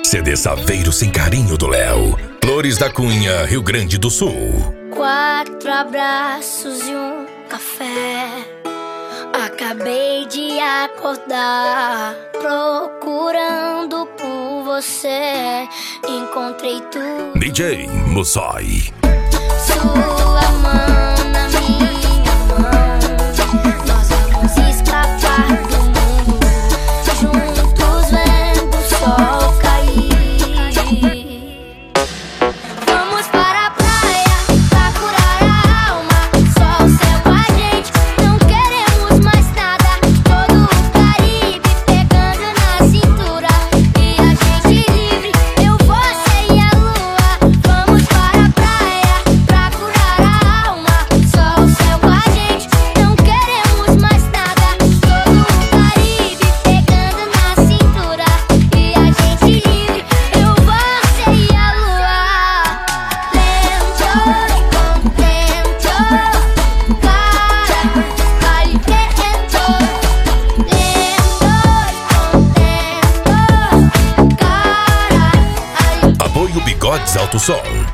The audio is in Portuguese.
CD Saveiro Sem Carinho do Léo. Flores da Cunha, Rio Grande do Sul. 4 abraços e um café. Acabei de acordar, procurando por você. Encontrei tudo. DJ Mussoi. Sua mão na minha mão. Nós vamos escapar do mundo, juntos vendo o sol cair. Vamos para a praia pra curar a alma. Só o céu com a gente, não queremos mais nada. Todo o Caribe pegando na cintura. E a gente livre, eu, você e a lua. Vamos para a praia pra curar a alma. Só o céu com a gente, não queremos mais nada. Todo o Caribe pegando na cintura. E a gente livre, eu, você e a lua. Lento, contento, cara, caliente. Lento, contento, cara. Apoio Bigodes Alto Som.